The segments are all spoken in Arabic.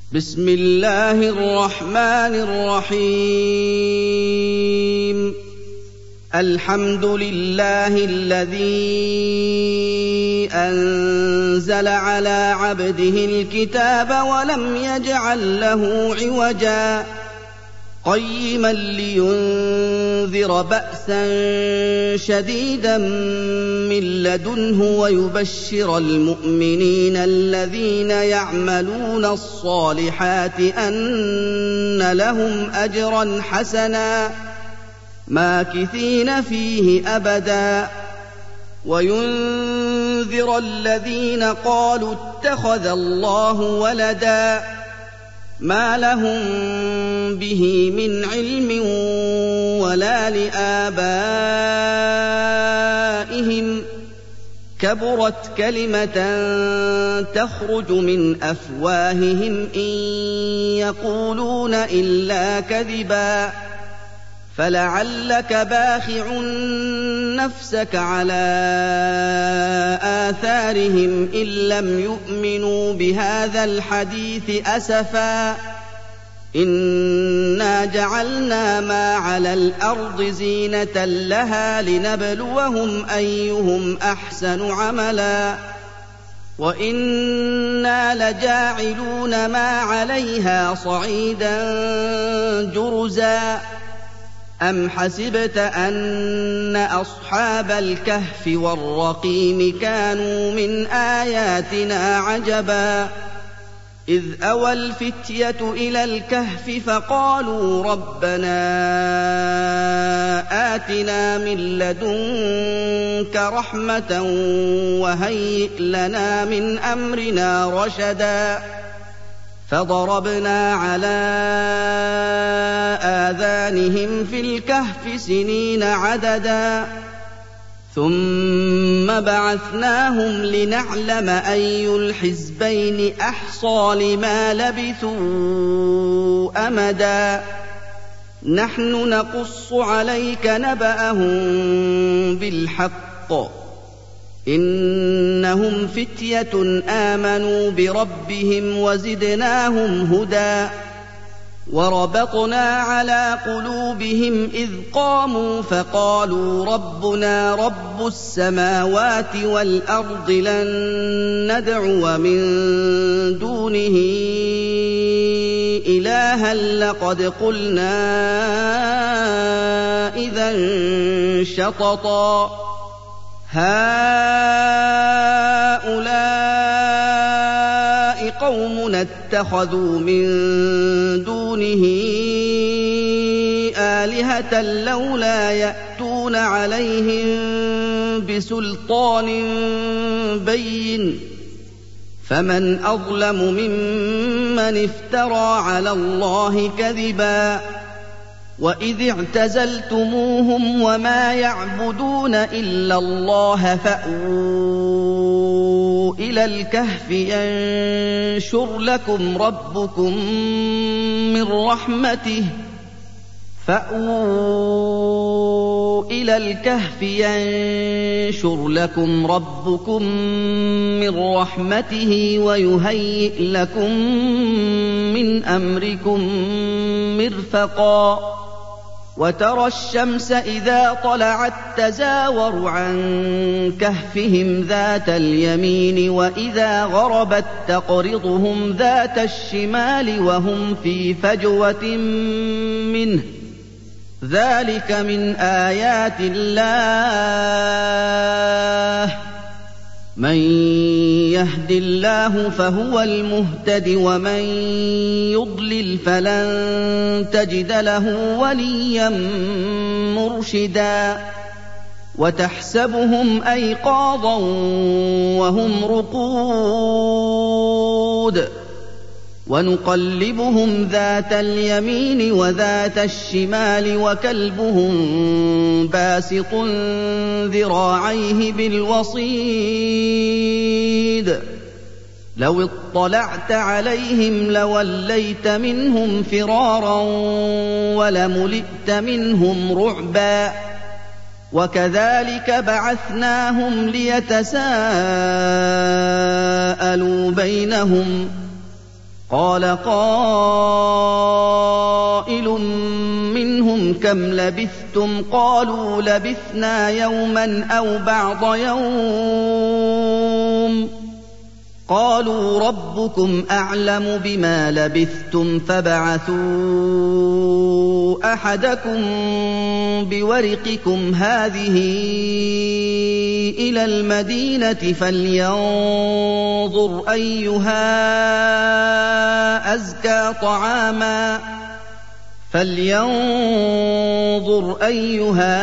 بسم الله الرحمن الرحيم. الحمد لله الذي أنزل على عبده الكتاب ولم يجعل له عوجا قيما لينذر بأسا شديدا من لدنه ويبشر المؤمنين الذين يعملون الصالحات أن لهم أجرا حسنا ماكثين فيه أبدا وينذر الذين قالوا اتخذ الله ولدا ما لهم به من علم ولا لآبائهم كبرت كلمة تخرج من أفواههم إن يقولون إلا كذبا فلعلك باخع نفسك على آثارهم إن لم يؤمنوا بهذا الحديث أسفا إنا جعلنا ما على الأرض زينة لها لنبلوهم أيهم أحسن عملا وإنا لجاعلون ما عليها صعيدا جرزا أم حسبت أن أصحاب الكهف والرقيم كانوا من آياتنا عجبا إذ أوى الفتية إلى الكهف فقالوا ربنا آتنا من لدنك رحمة وهيئ لنا من أمرنا رشدا فضربنا على آذانهم في الكهف سنين عددا ثم بعثناهم لنعلم أي الحزبين أحصى لما لبثوا أمدا نحن نقص عليك نبأهم بالحق إنهم فتية آمنوا بربهم وزدناهم هدى وربطنا على قلوبهم إذ قاموا فقالوا ربنا رب السماوات والأرض لن ندعو من دونه إلها لقد قلنا إذا شططا هؤلاء قومنا اتخذوا من دونه آلهة لولا يأتون عليهم بسلطان بين فمن أظلم ممن افترى على الله كذبا وإذ اعتزلتموهم وما يعبدون إلا الله فأووا إلى الكهف ينشر لكم ربكم من رحمته ويهيئ لكم من أمركم مرفقا وترى الشمس إذا طلعت تزاور عن كهفهم ذات اليمين وإذا غربت تقرضهم ذات الشمال وهم في فجوة منه ذلك من آيات الله من يهد الله فهو المهتد ومن يضلل فلن تجد له وليا مرشدا وتحسبهم أيقاظا وهم رقود ونقلبهم ذات اليمين وذات الشمال وكلبهم باسط ذراعيه بالوصيد لو اطلعت عليهم لوليت منهم فرارا ولملئت منهم رعبا وكذلك بعثناهم ليتساءلوا بينهم قال قائل منهم كم لبثتم قالوا لبثنا يوما أو بعض يوم قالوا ربكم أعلم بما لبثتم فابعثوا أحدكم بورقكم هذه إلى المدينة فلينظر أيها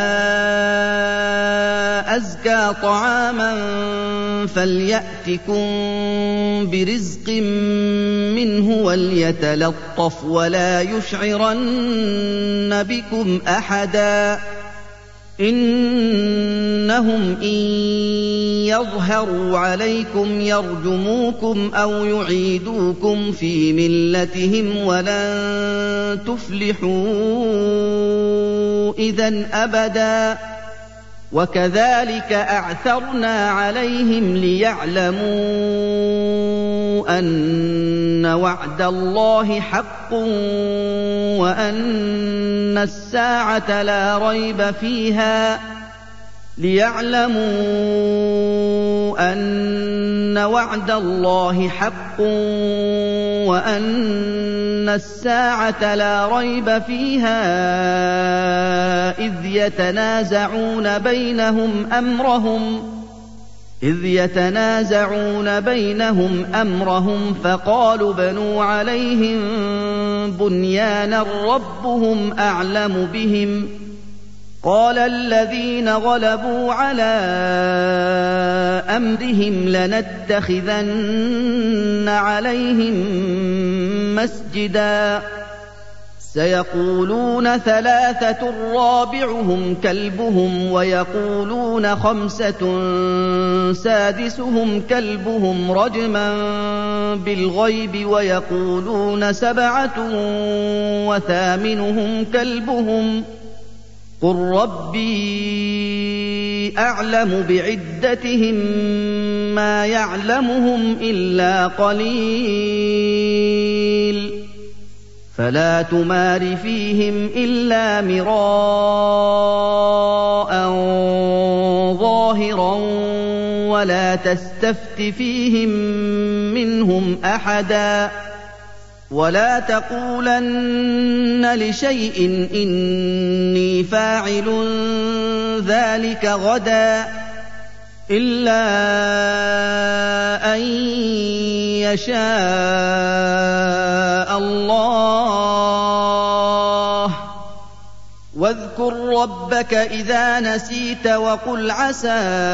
أزكى طعاما فليأتكم برزق منه وليتلطف ولا يشعرن بكم أحدا إنهم إن يظهروا عليكم يرجموكم أو يعيدوكم في ملتهم ولن تفلحوا إذن أبدا وكذلك أعثرنا عليهم ليعلموا أن وعد الله حق وأن الساعة لا ريب فيها إذ يتنازعون بينهم أمرهم فقالوا بنوا عليهم بنيانا ربهم أعلم بهم قال الذين غلبوا على أمرهم لنتخذن عليهم مسجدا سيقولون 3 رابعهم كلبهم ويقولون 5 سادسهم كلبهم رجما بالغيب ويقولون 7 وثامنهم كلبهم قل ربي أعلم بعدتهم ما يعلمهم إلا قليل فلا تمار فيهم إلا مراء ظاهرا ولا تستفت فيهم منهم أحدا ولا تقولن لشيء إني فاعل ذلك غدا إلا أن يشاء الله واذكر ربك إذا نسيت وقل عسى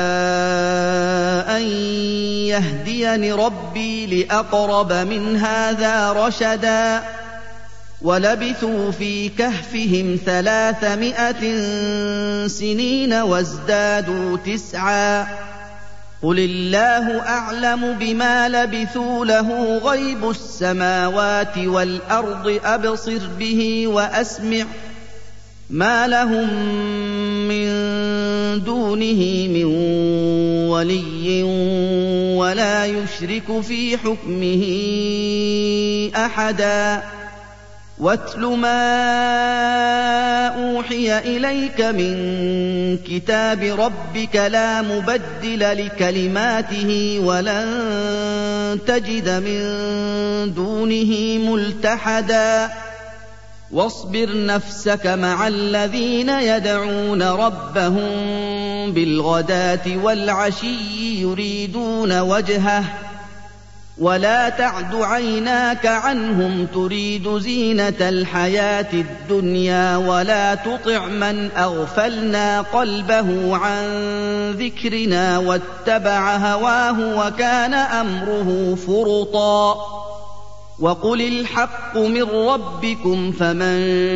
أن يهديني ربي لأقرب من هذا رشدا ولبثوا في كهفهم 300 سنين وازدادوا 9 قل الله أعلم بما لبثوا له غيب السماوات والأرض أبصر به وأسمع ما لهم من دونه من ولي ولا يشرك في حكمه أحدا واتل ما أوحي إليك من كتاب ربك لا مبدل لكلماته ولن تجد من دونه ملتحدا واصبر نفسك مع الذين يدعون ربهم بالغداة والعشي يريدون وجهه ولا تعد عيناك عنهم تريد زينة الحياة الدنيا ولا تطع من أغفلنا قلبه عن ذكرنا واتبع هواه وكان أمره فرطا وقل الحق من ربكم فمن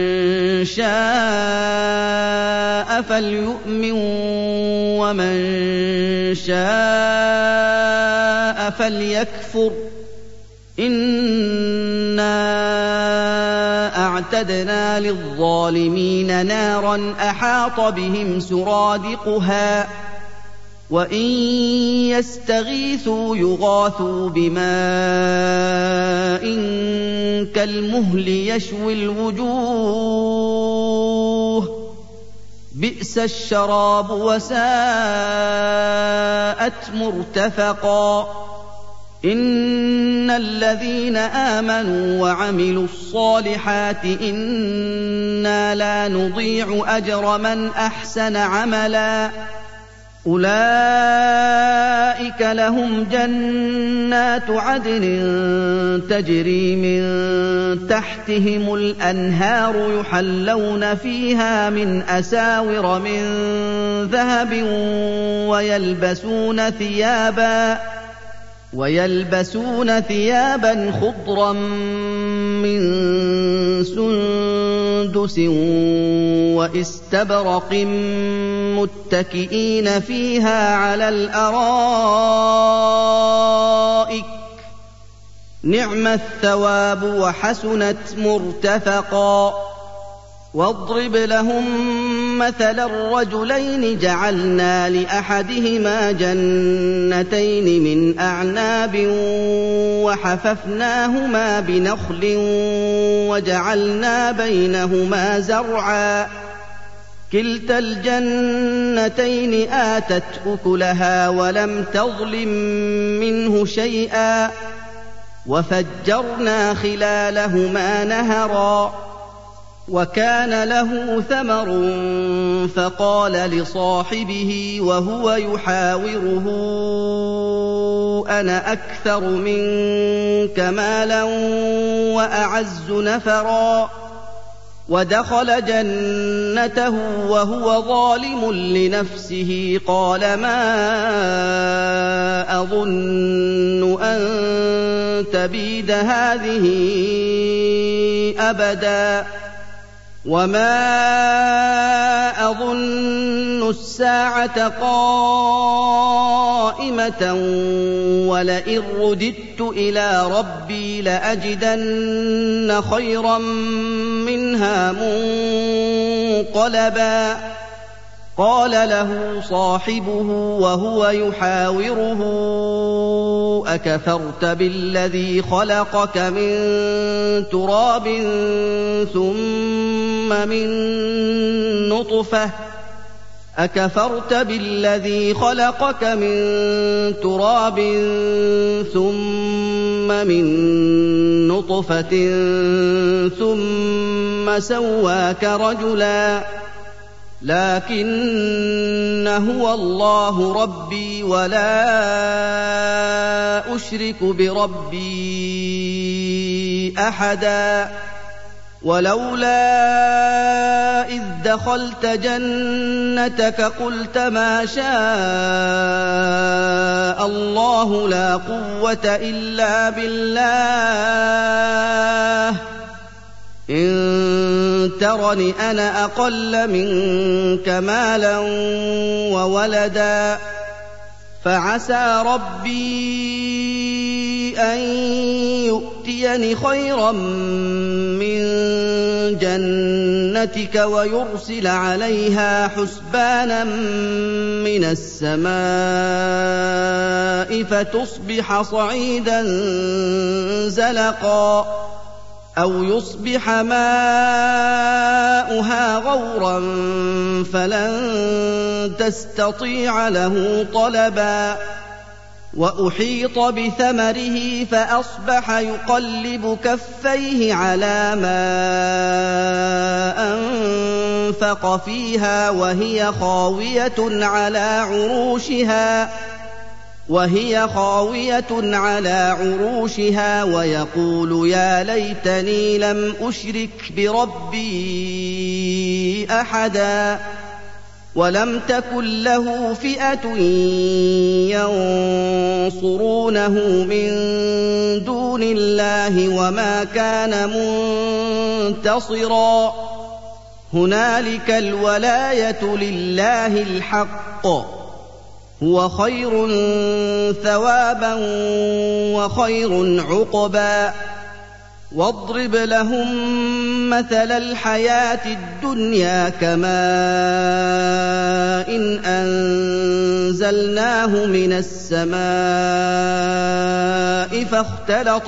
شاء فليؤمن ومن شاء فليكفر إنا أعتدنا للظالمين نارا أحاط بهم سرادقها وَإِن يَسْتَغِيثُوا يُغَاثُوا بِمَاءٍ كَالْمُهْلِ يَشْوِي الْوُجُوهَ بِئْسَ الشَّرَابُ وَسَاءَتْ مُرْتَفَقًا إِنَّ الَّذِينَ آمَنُوا وَعَمِلُوا الصَّالِحَاتِ إِنَّا لَا نُضِيعُ أَجْرَ مَنْ أَحْسَنَ عَمَلًا أُولَٰئِكَ لَهُمْ جَنَّاتُ عَدْنٍ تَجْرِي مِن تَحْتِهِمُ الْأَنْهَارُ يُحَلَّوْنَ فِيهَا مِنْ أَسَاوِرَ مِن ذَهَبٍ وَيَلْبَسُونَ ثِيَابًا خُضْرًا مِّن سُندُسٍ وَإِسْتَبْرَقٍ مُّتَّكِئِينَ فِيهَا عَلَى الْأَرَائِكِ نِعْمَ الثَّوَابُ وَحَسُنَتْ مُرْتَفَقًا وَاضْرِبْ لَهُم مَّثَلًا رَّجُلَيْنِ جَعَلْنَا لِأَحَدِهِمَا جَنَّتَيْنِ مِنْ أَعْنَابٍ وَحَفَفْنَاهُمَا بِنَخْلٍ وَجَعَلْنَا بَيْنَهُمَا زَرْعًا كِلْتَا الْجَنَّتَيْنِ آتَتْ أُكُلَهَا وَلَمْ تَظْلِم مِّنْهُ شَيْئًا وَفَجَّرْنَا خِلَالَهُمَا نَهَرًا وَكَانَ لَهُ ثَمَرٌ فَقَالَ لِصَاحِبِهِ وَهُوَ يُحَاوِرُهُ أَنَا أَكْثَرُ مِنكَ مَالًا وَأَعَزُّ نَفَرًا وَدَخَلَ جَنَّتَهُ وَهُوَ ظَالِمٌ لِّنَفْسِهِ قَالَ مَا أَظُنُّ أَن تَبِيدَ هَٰذِهِ أَبَدًا وَمَا أَظُنُّ السَّاعَةَ قَائِمَةً وَلَئِن رُّدِدتُّ إِلَىٰ رَبِّي لَأَجِدَنَّ خَيْرًا مِّنْهَا مُنقَلَبًا قَالَ له صَاحِبُهُ وَهُوَ يُحَاوِرُهُ أَكَفَرْتَ بِالَّذِي خَلَقَكَ مِن تُرَابٍ ثُمَّ مِن نُّطْفَةٍ ثُمَّ سَوَّاكَ رَجُلًا لَّٰكِنَّ هُوَ اللَّهُ رَبِّي وَلَا أُشْرِكُ بِرَبِّي أَحَدًا وَلَوْلَا إِذْ دَخَلْتَ جَنَّتَكَ قُلْتَ مَا شَاءَ اللَّهُ لَا قُوَّةَ إِلَّا بِاللَّهِ إِن تَرَنِ أَنَا أَقَلَّ مِنكَ مَالًا وَوَلَدًا فَعَسَىٰ رَبِّي أَن يُؤْتِيَنِ خَيْرًا مِّن جَنَّتِكَ وَيُرْسِلَ عَلَيْهَا حُسْبَانًا مِّنَ السَّمَاءِ فَتُصْبِحَ صَعِيدًا زَلَقًا أَوْ يُصْبِحَ مَاؤُهَا غَوْرًا فَلَن تَسْتَطِيعَ لَهُ طَلَبًا وَأُحِيطَ بِثَمَرِهِ فَأَصْبَحَ يُقَلِّبُ كَفَّيْهِ عَلَىٰ مَا أَنفَقَ فِيهَا وَهِيَ خَاوِيَةٌ عَلَىٰ عُرُوشِهَا وَيَقُولُ يَا لَيْتَنِي لَمْ أُشْرِكْ بِرَبِّي أَحَدًا وَلَمْ تَكُن لَّهُ فِئَةٌ يَنصُرُونَهُ مِن دُونِ اللَّهِ وَمَا كَانَ مُنتَصِرًا هُنَالِكَ الْوَلَايَةُ لِلَّهِ الْحَقِّ هُوَ خَيْرٌ ثَوَابًا وَخَيْرٌ عُقْبًا واضرب لهم مثل الحياة الدنيا كماء إن أنزلناه من السماء فاختلط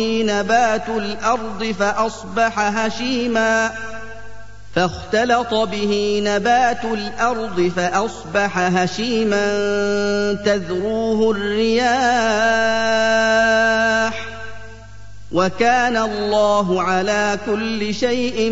به نبات الأرض فأصبح هشيما تذروه الرياح وكان الله على كل شيء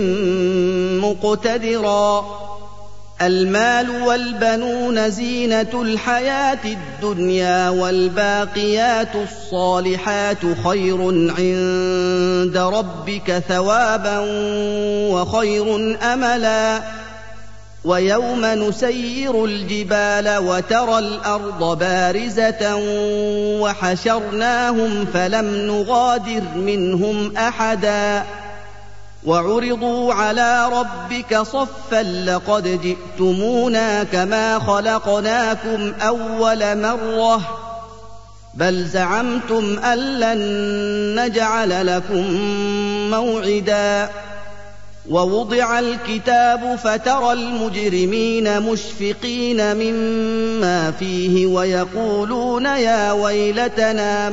مقتدرا المال والبنون زينة الحياة الدنيا والباقيات الصالحات خير عند ربك ثوابا وخير أملا ويوم نسير الجبال وترى الأرض بارزة وحشرناهم فلم نغادر منهم أحدا وعرضوا على ربك صفا لقد جئتمونا كما خلقناكم أول مرة بل زعمتم أن لن نجعل لكم موعدا ووضع الكتاب فترى المجرمين مشفقين مما فيه ويقولون يا ويلتنا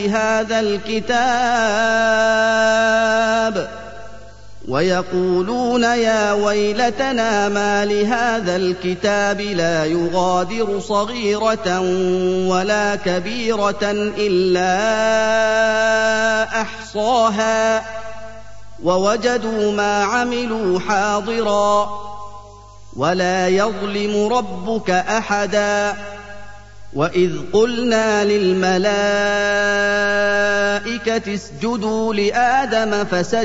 ما لهذا الكتاب لا يغادر صغيرة ولا كبيرة إلا أحصاها ووجدوا ما عملوا حاضرا ولا يظلم ربك أحدا وإذ قلنا للملائكة اسجدوا لآدم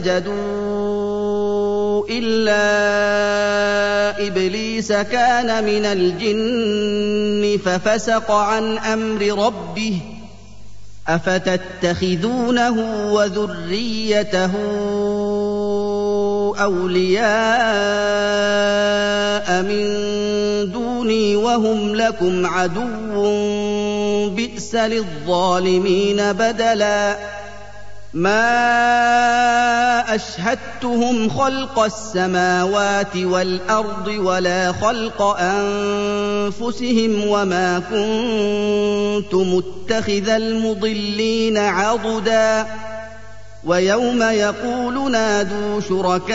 فسجدوا إلا إبليس كان من الجن ففسق عن أمر ربه أفتتخذونه وذريته أولياء من دوني وهم لكم عدو بئس للظالمين بدلا ما أشهدتهم خلق السماوات والأرض ولا خلق أنفسهم وما كنت متخذ المضلين عضدا ويوم يقول نادوا شركائي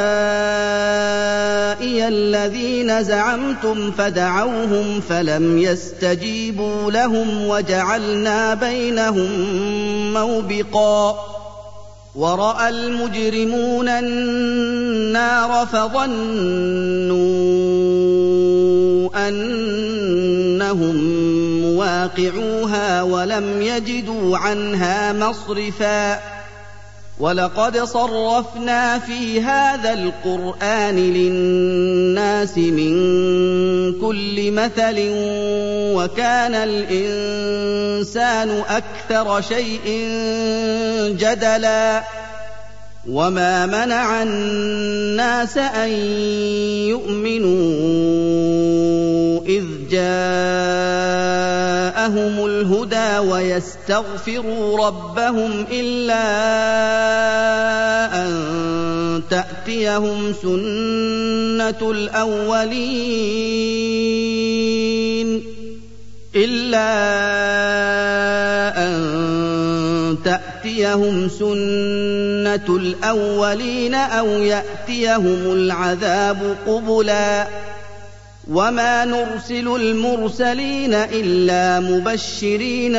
الذين زعمتم فدعوهم فلم يستجيبوا لهم وجعلنا بينهم موبقا ورأى المجرمون النار فظنوا أنهم مواقعوها ولم يجدوا عنها مصرفا ولقد صرفنا في هذا القرآن للناس من كل مثل وكان الإنسان أكثر شيء جدلا وما منع الناس أن يؤمنوا إذ جاءهم الهدى ويستغفروا ربهم إلا أن تأتيهم سنة الأولين أو يأتيهم العذاب قبلا وما نرسل المرسلين إلا مبشرين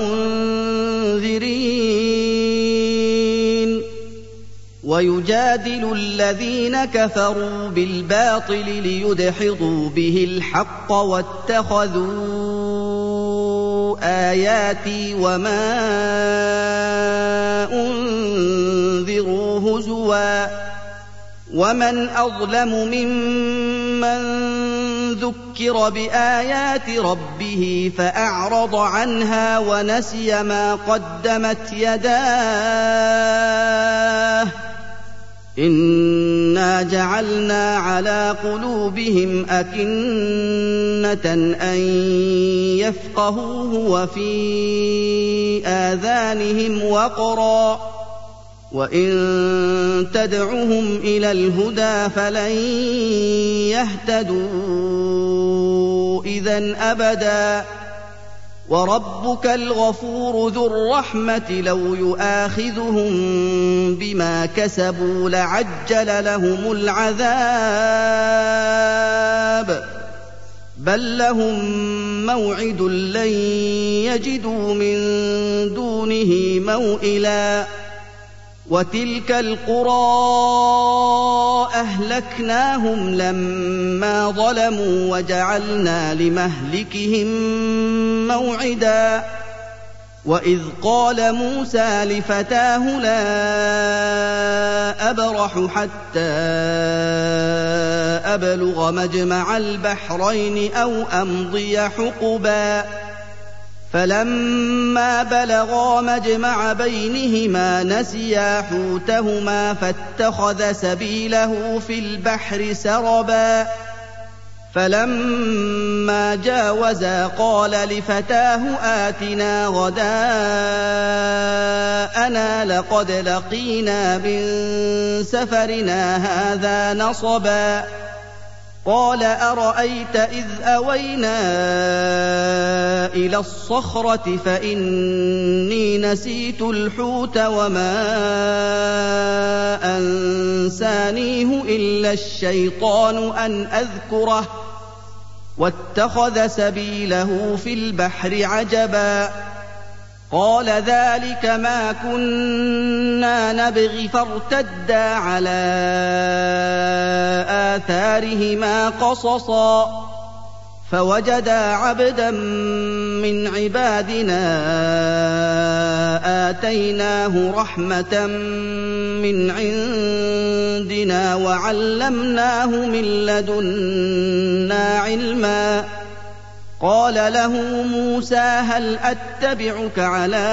ومنذرين ويجادل الذين كفروا بالباطل ليدحضوا به الحق واتخذوا آياتي وما أنذروا هزوا ومن أظلم ممن ذكر بآيات ربه فأعرض عنها ونسي ما قدمت يداه إنا جعلنا على قلوبهم أكنة أن يفقهوه وفي آذانهم وقرا وإن تدعهم إلى الهدى فلن يهتدوا إذن أبدا وربك الغفور ذو الرحمة لو يؤاخذهم بما كسبوا لعجل لهم العذاب بل لهم موعد لن يجدوا من دونه موئلا وتلك القرى أهلكناهم لما ظلموا وجعلنا لمهلكهم موعدا وإذ قال موسى لفتاه لا أبرح حتى أبلغ مجمع البحرين أو أمضي حقبا فلما بلغا مجمع بينهما نسيا حوتهما فاتخذ سبيله في البحر سربا فلما جاوزا قال لفتاه آتنا غداءنا لقد لقينا من سفرنا هذا نصبا قال أرأيت إذ أوينا إلى الصخرة فإني نسيت الحوت وما أنسانيه إلا الشيطان أن أذكره واتخذ سبيله في البحر عجبا قال ذلك ما كنا نبغي فارتدا على آثارهما قصصا فوجدا عبدا من عبادنا آتيناه رحمة من عندنا وعلمناه من لدنا علما قال له موسى هل أتبعك على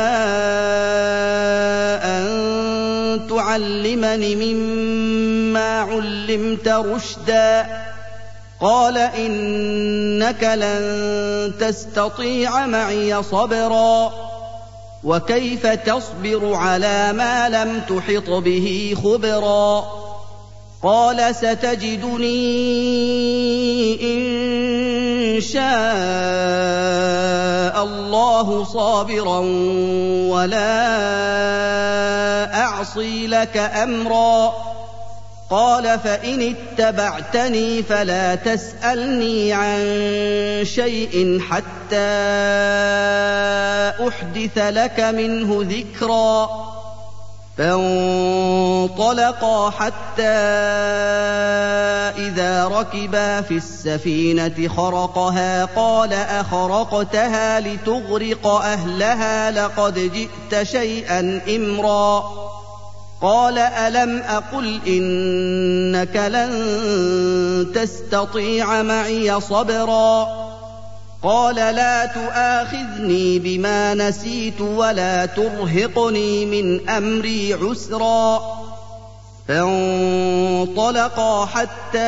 أن تعلمني مما علمت رشدا قال إنك لن تستطيع معي صبرا وكيف تصبر على ما لم تحط به خبرا قال ستجدني إن شاء الله صابرا ولا أعصي لك أمرا قال فإن اتبعتني فلا تسألني عن شيء حتى أحدث لك منه ذكرا فانطلقا حتى إذا ركبا في السفينة خرقها قال أخرقتها لتغرق أهلها لقد جئت شيئا إمرا قال ألم أقل إنك لن تستطيع معي صبرا قال لا تؤاخذني بما نسيت ولا ترهقني من أمري عسرا فانطلقا حتى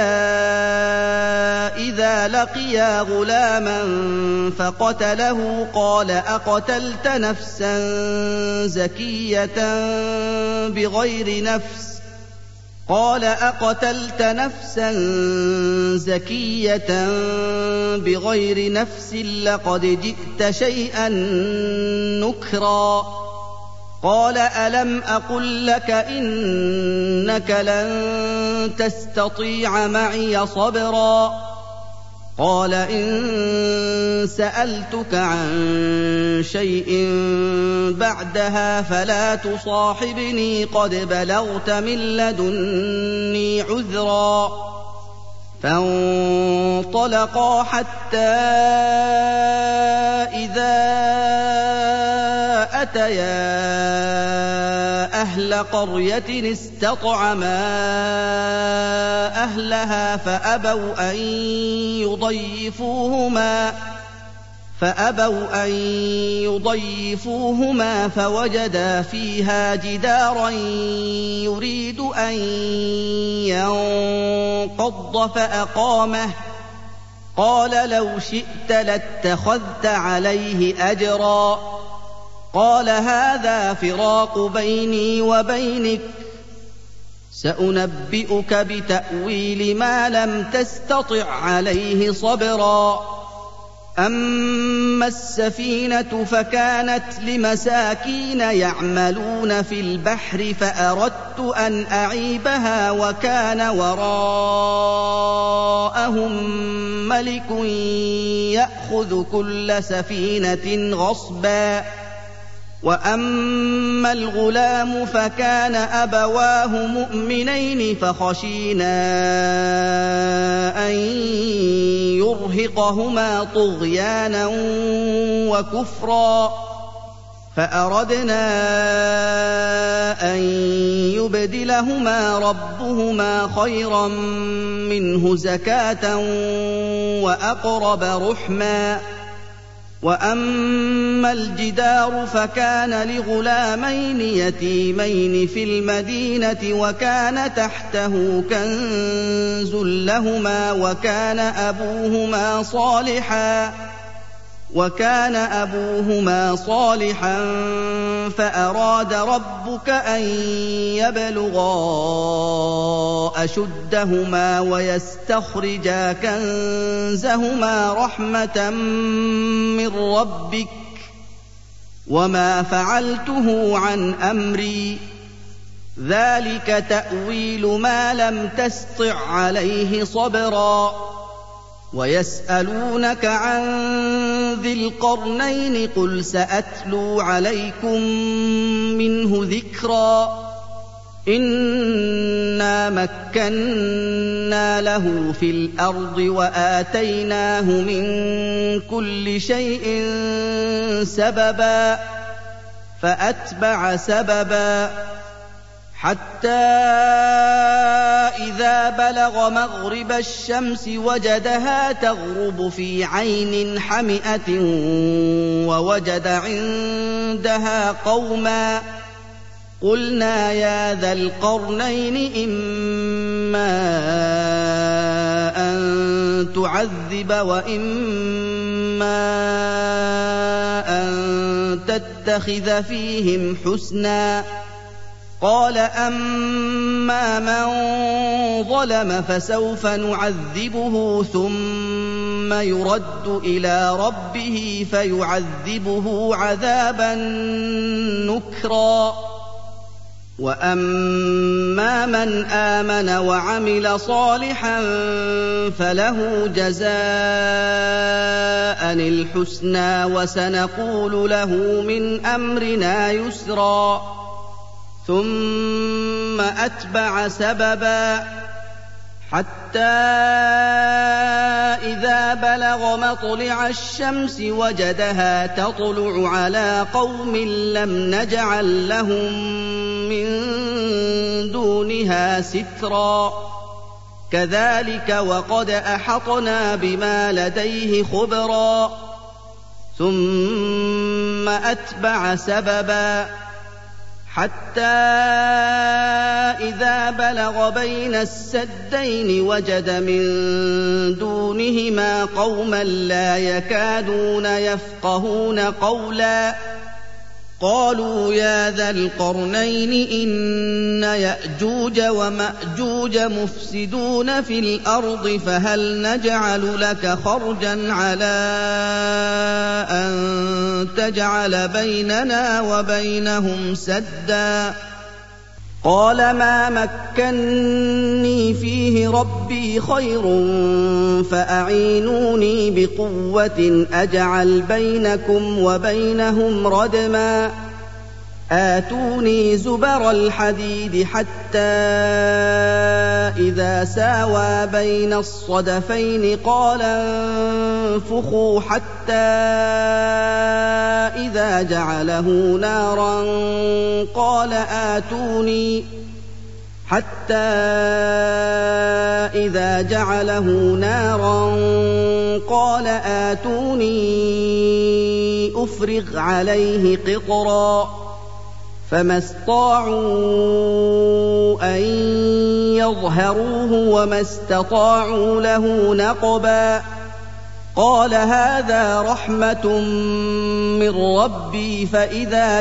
إذا لقيا غلاما فقتله قال أقتلت نفسا زكية بغير نفس قال أقتلت نفسا زكية بغير نفس لقد جئت شيئا نكرا قال ألم أقل لك إنك لن تستطيع معي صبرا قال إن سألتك عن شيء بعدها فلا تصاحبني قد بلغت من لدني عذرا فانطلقا حتى إذا أتيا أهل قرية استطعما أهلها فأبوا أن يضيفوهما فوجدا فيها جدارا يريد أن ينقض فأقامه قال لو شئت لاتخذت عليه أجرا قال هذا فراق بيني وبينك سأنبئك بتأويل ما لم تستطع عليه صبرا أما السفينة فكانت لمساكين يعملون في البحر فأردت أن أعيبها وكان وراءهم ملك يأخذ كل سفينة غصبا وأما الغلام فكان أبواه مؤمنين فخشينا أن يرهقهما طغيانا وكفرا فأردنا أن يبدلهما ربهما خيرا منه زكاة وأقرب رحما وأما الجدار فكان لغلامين يتيمين في المدينة وكان تحته كنز لهما وكان أبوهما صالحا فأراد ربك أن يبلغا أشدهما ويستخرجا كنزهما رحمة من ربك وما فعلته عن أمري ذلك تأويل ما لم تسطع عليه صبرا ويسألونك عن ذي القرنين قل سأتلو عليكم منه ذكرا إنا مكنا له في الأرض وآتيناه من كل شيء سببا فأتبع سببا حتى إذا بلغ مغرب الشمس وجدها تغرب في عين حمئة ووجد عندها قوما قلنا يا ذا القرنين إما أن تعذب وإما أن تتخذ فيهم حسنا قال أما من ظلم فسوف نعذبه ثم يرد إلى ربه فيعذبه عذابا نكرا وأما من آمن وعمل صالحا فله جزاء الحسنى وسنقول له من أمرنا يسرا ثم أتبع سببا حتى إذا بلغ مطلع الشمس وجدها تطلع على قوم لم نجعل لهم من دونها سترا كذلك وقد أحطنا بما لديه خبرا ثم أتبع سببا حتى إذا بلغ بين السدين وجد من دونهما قوما لا يكادون يفقهون قولا قالوا يا ذا القرنين إن يأجوج ومأجوج مفسدون في الأرض فهل نجعل لك خرجا على أن تجعل بيننا وبينهم سدا قال ما مكني فيه ربي خير فأعينوني بقوة أجعل بينكم وبينهم ردما آتوني زبر الحديد حتى إذا ساوى بين الصدفين قال انفخوا حتى إذا جعله نارا قال آتوني أفرغ عليه قطرا فما استطاعوا أن يظهروه وما استطاعوا له نقبا قال هذا رحمة من ربي فإذا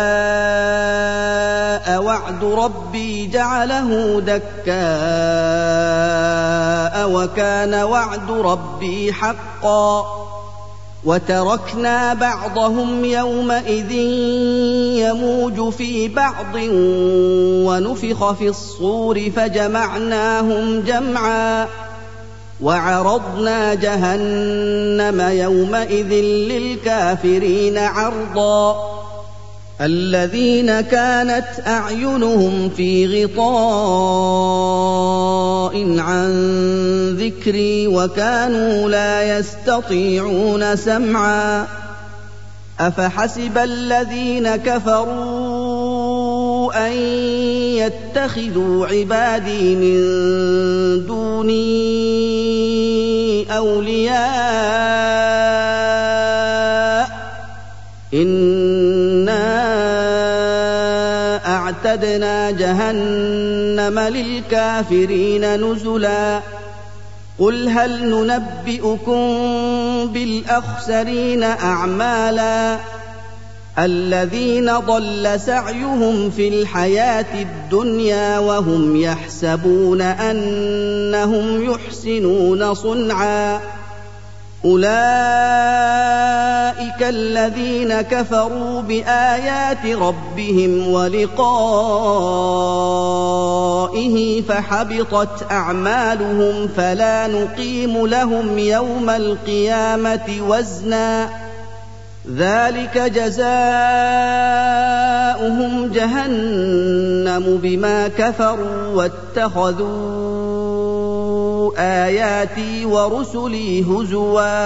جاء وعد ربي جعله دكاء وكان وعد ربي حقا وتركنا بعضهم يومئذ يموج في بعض ونفخ في الصور فجمعناهم جمعا وعرضنا جهنم يومئذ للكافرين عرضا الذين كانت أعينهم في غطاء عن ذكري وكانوا لا يستطيعون سمعا أفحسب الذين كفروا أن يتخذوا عبادي من دوني أولياء إنا أعتدنا جهنم للكافرين نزلا قل هل ننبئكم بالأخسرين أعمالا الذين ضل سعيهم في الحياة الدنيا وهم يحسبون أنهم يحسنون صنعا أولئك الذين كفروا بآيات ربهم ولقائه فحبطت أعمالهم فلا نقيم لهم يوم القيامة وزنا ذلك جزاؤهم جهنم بما كفروا واتخذوا آياتي ورسلي هزوا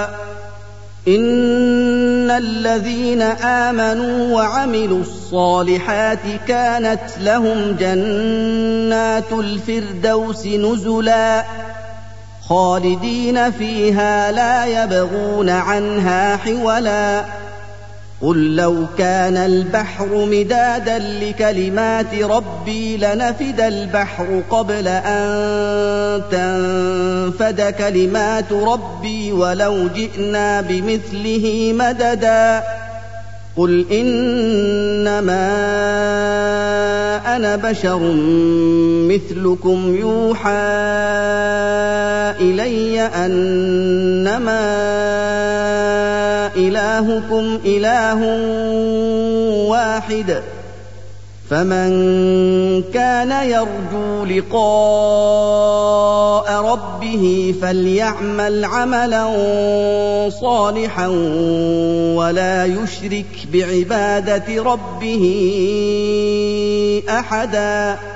إن الذين آمنوا وعملوا الصالحات كانت لهم جنات الفردوس نزلا خالدين فيها لا يبغون عنها حولا قل لو كان البحر مدادا لكلمات ربي لنفد البحر قبل أن تنفد كلمات ربي ولو جئنا بمثله مددا قل إنما أنا بشر مثلكم يوحى إلي أنما إلهكم إله واحد فمن كان يرجو لقاء ربه فليعمل عملا صالحا ولا يشرك بعبادة ربه أحدا